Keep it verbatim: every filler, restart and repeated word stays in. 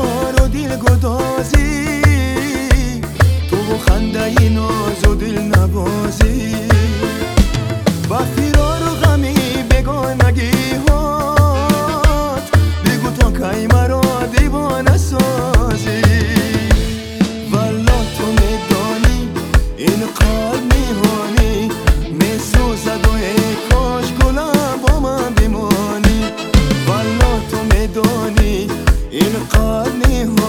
یار و دل گدازی، تو و خنده ی ناز و دل نوازی، با فرار و غمی بگانگی هات، بگو تا کی مرا دیوانه سازی. والا تو میدانی این قلب نهانی میسوزد و ای کاش گلم با من بمانی. والا تو میدانی این قلب نهانی